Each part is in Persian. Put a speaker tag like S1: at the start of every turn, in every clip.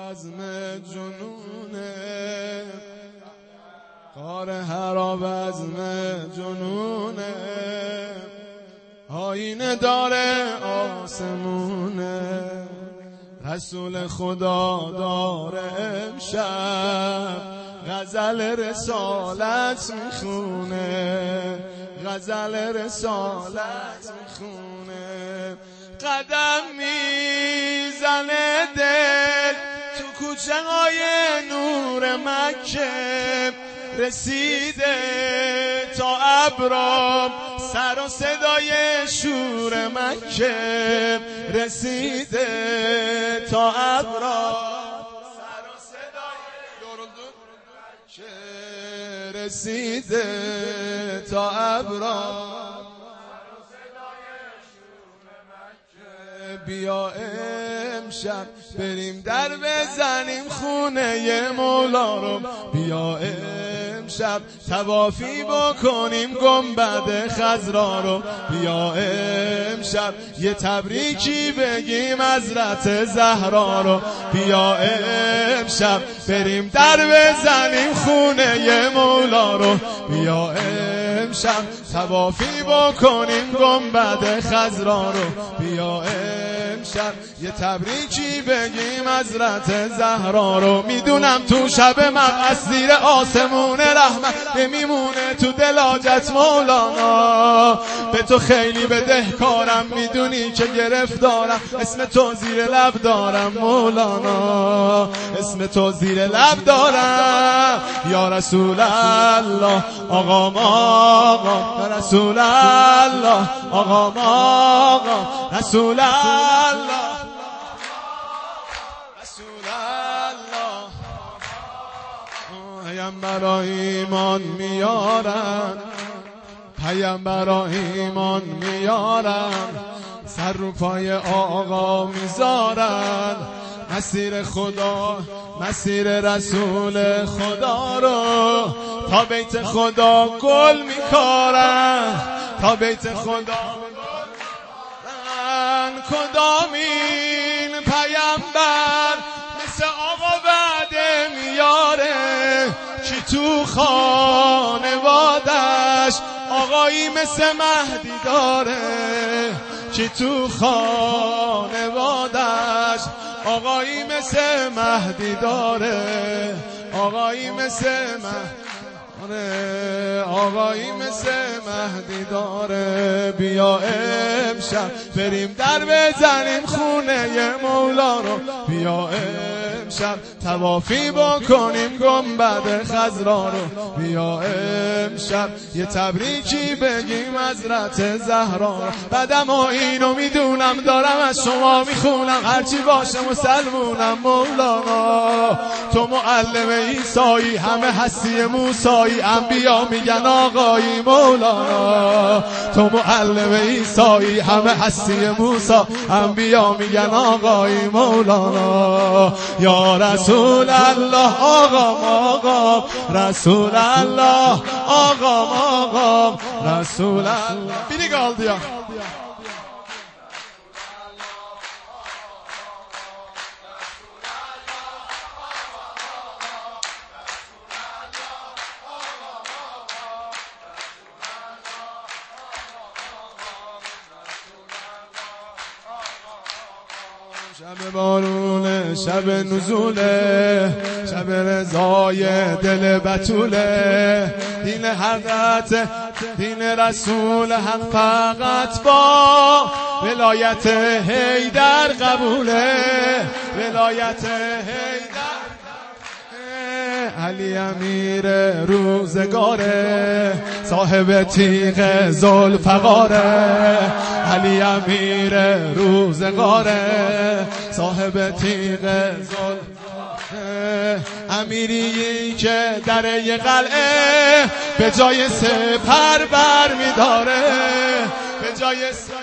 S1: عزم جنونه، کار خراب عزم جنونه، آینه داره آسمونه، رسول خدا داره امشب غزل رسالت میخونه، غزل رسالت میخونه. قدم میزنه دل تو کوچه های نور مکه، رسیده تا ابرام سر و صدای شور مکه، رسیده تا ابرام سر و صدای مکه، رسیده تا ابرام. بیا امشب بریم در بزنیم خونه مولا رو، بیا امشب طوافی بکنیم گنبد خضرا رو، بیا امشب یه تبریکی بگیم حضرت زهرا رو، بیا امشب بریم در بزنیم خونه مولا رو، بیا امشب طوافی بکنیم گنبد خضرا رو، بیا امشب یه تبریکی بگیم حضرت زهرا رو. میدونم تو شب مقعد زیر آسمون رحمت نمیمونه تو دل حاجت مولانا، به تو خیلی بدهکارم میدونی که گرفتارم، اسم تو زیر لب دارم مولانا، اسم تو زیر لب دارم. یا رسول الله آقا آقا، یا رسول الله آقا آقا، رسول الله رسول الله. پیامبرا ایمان میارن، پیامبرا ایمان میارن، سر رو پای آقا میذارن، مسیر خدا مسیر رسول خدا رو تا بیت خدا گل میکارن، تا بیت خدا کدامین پیامبر مثل آقا بعد میاره، کی تو خانوادش آقایی مثل مهدی داره، کی تو خانوادش آقایی مثل مهدی داره، آقایی مثل مهدی، آقایی مثل مهدی داره. بیا امشب بریم در بزنیم خونه مولا رو، بیا امشب طوافی بکنیم گنبد خضرا رو، بیا امشب یه تبریکی بگیم حضرت زهرا رو. بعدم اینو میدونم دارم از شما میخونم، هرچی باشه مسلمونم مولانا، تو معلم عیسایی همه هستی موسایی، انبیا میگن آقایی مولانا، تو معلم عیسایی همه هستی موسی، انبیا میگن آقایی مولانا. یا رسول الله آقا آقا، رسول الله آقا آقا، رسول الله. Biri kaldı ya. شب بارونه، شب نزوله، شب رضای دل بتوله، دین حضرت دین رسول حق فقط با ولایت حیدر قبوله، ولایت حیدر. علی امیر روزگاره، صاحب تیغ ذوالفقاره، علی امیر روزگاره، صاحب تیغ ذوالفقاره، امیری که دره قلعه به جای سپر بر میداره، به جای سپر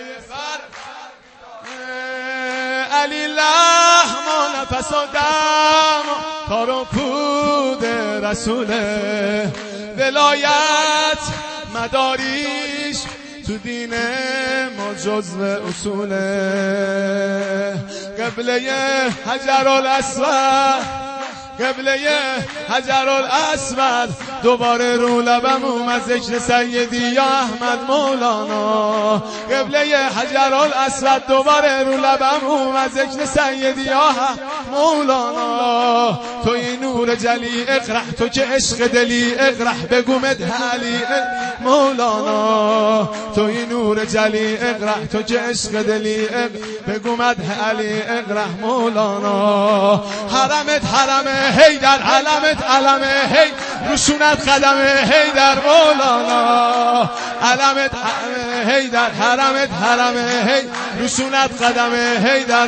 S1: علی لحم و نفس و دم تار و پود رسوله، ولایت مداریش تو دین ما جزو اصوله. قبله حجرالاسود، قبله حجرالاسود دوباره رو لبم اومد ذکر سیدی یا احمد مولانا. قبله حجرالاسود دوباره رو لبم اومد ذکر سیدی یا مولانا. توی نور جلی اقرح، تو که عشق دلی اقرح، بگو مدحلی مولانا. توی نور جلی اقرح، تو که عشق دلی بگو مدحلی اقرح مولانا. حرمت حرمه حیدر، علمت علمه هی، رسونت قدمه حیدر مولانا. علمت علمه حیدر، حرمت حرمه هی، رسونت قدمه حیدر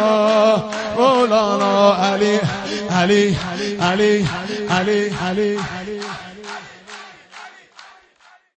S1: مولانا. مولانا علی علی علی علی علی